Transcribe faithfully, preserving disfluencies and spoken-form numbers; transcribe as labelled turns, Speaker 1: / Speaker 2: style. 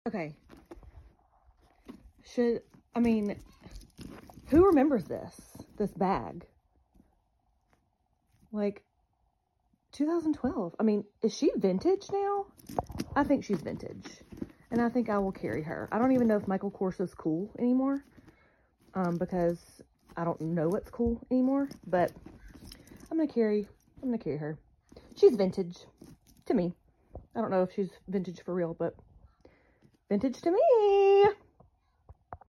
Speaker 1: Okay. Should, I mean, who remembers this? This bag? Like, two thousand twelve. I mean, is she vintage now? I think she's vintage. And I think I will carry her. I don't even know if Michael Korso's cool anymore. Um, because I don't know what's cool anymore. But I'm going to carry, I'm going to carry her. She's vintage to me. I don't know if she's vintage for real, but vintage to me.